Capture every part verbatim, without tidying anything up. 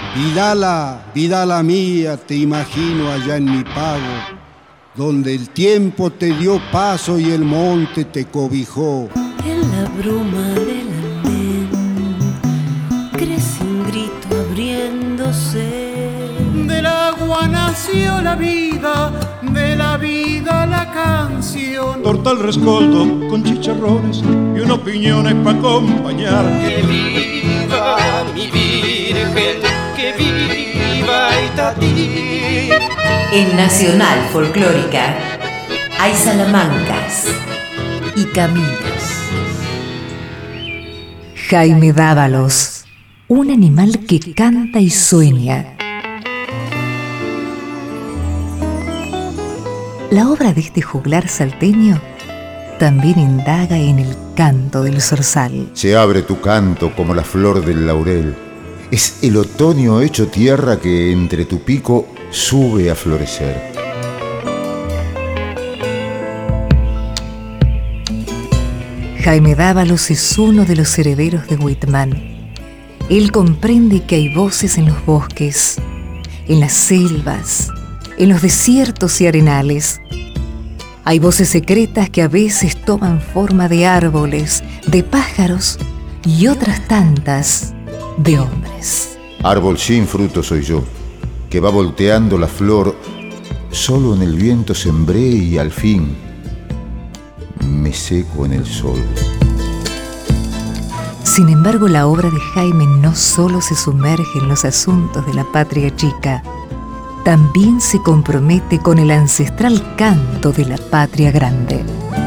Vidala, Vidala mía, te imagino allá en mi pago, donde el tiempo te dio paso y el monte te cobijó. En la bruma del andén crece un grito abriéndose. Del agua nació la vida, de la vida la canción. Torta al rescoldo con chicharrones y unos piñones para acompañar. Que viva mi virgen, que viva Itatí. En Nacional Folclórica hay salamancas y caminos. Jaime Dávalos, un animal que canta y sueña. La obra de este juglar salteño también indaga en el canto del zorzal. Se abre tu canto como la flor del laurel. Es el otoño hecho tierra que entre tu pico sube a florecer. Jaime Dávalos es uno de los herederos de Whitman. Él comprende que hay voces en los bosques, en las selvas, en los desiertos y arenales. Hay voces secretas que a veces toman forma de árboles, de pájaros y otras tantas de hombres. Árbol sin fruto soy yo, que va volteando la flor, solo en el viento sembré y al fin me seco en el sol. Sin embargo, la obra de Jaime no solo se sumerge en los asuntos de la patria chica, también se compromete con el ancestral canto de la patria grande.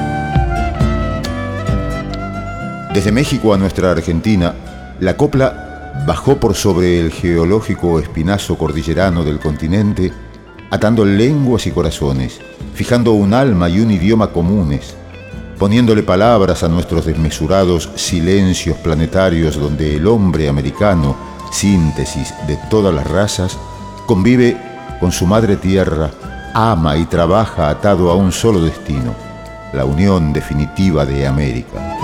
Desde México a nuestra Argentina, la copla bajó por sobre el geológico espinazo cordillerano del continente, atando lenguas y corazones, fijando un alma y un idioma comunes, poniéndole palabras a nuestros desmesurados silencios planetarios donde el hombre americano, síntesis de todas las razas, convive con su madre tierra, ama y trabaja atado a un solo destino, la unión definitiva de América.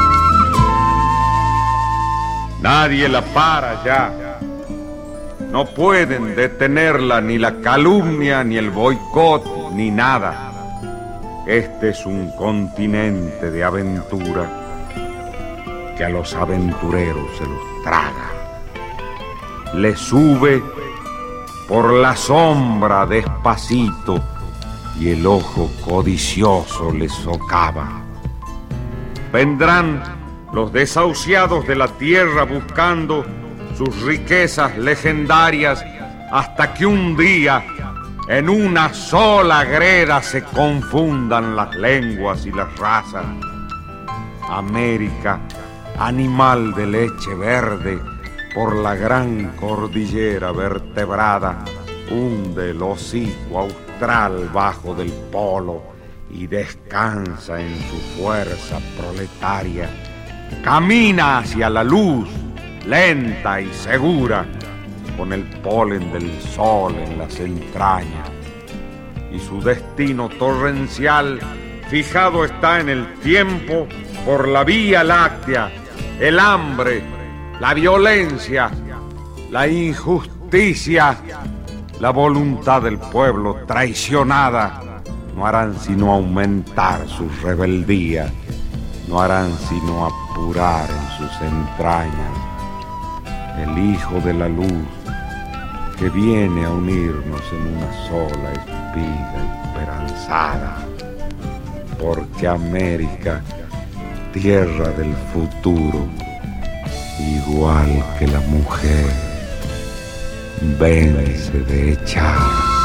Nadie la para ya. No pueden detenerla ni la calumnia, ni el boicot, ni nada. Este es un continente de aventura que a los aventureros se los traga. Le sube por la sombra despacito y el ojo codicioso le socava. Vendrán los desahuciados de la tierra buscando sus riquezas legendarias hasta que un día en una sola greda se confundan las lenguas y las razas. América, animal de leche verde, por la gran cordillera vertebrada, hunde el hocico austral bajo del polo y descansa en su fuerza proletaria. Camina hacia la luz, lenta y segura, con el polen del sol en las entrañas, y su destino torrencial fijado está en el tiempo por la Vía Láctea, el hambre, la violencia, la injusticia, la voluntad del pueblo traicionada, no harán sino aumentar su rebeldía, no harán sino apurar en sus entrañas el Hijo de la Luz, que viene a unirnos en una sola espiga esperanzada, porque América, tierra del futuro, igual que la mujer, vence de echar.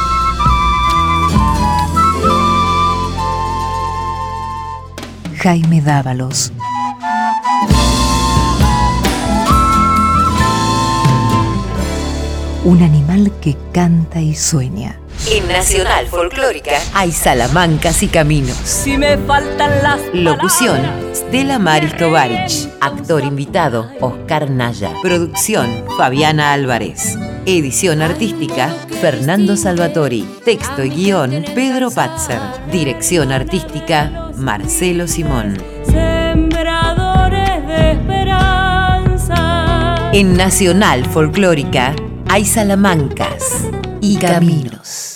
Jaime Dávalos. Un animal que canta y sueña. En Nacional Folclórica hay salamancas y caminos. Si me faltan las Locución, Stella Maris Tovarich. Actor invitado, Oscar Naya. Producción, Fabiana Álvarez. Edición artística, Fernando Salvatori. Texto y guión, Pedro Patzer. Dirección artística, Marcelo Simón. Sembradores de esperanza. En Nacional Folclórica hay salamancas y caminos.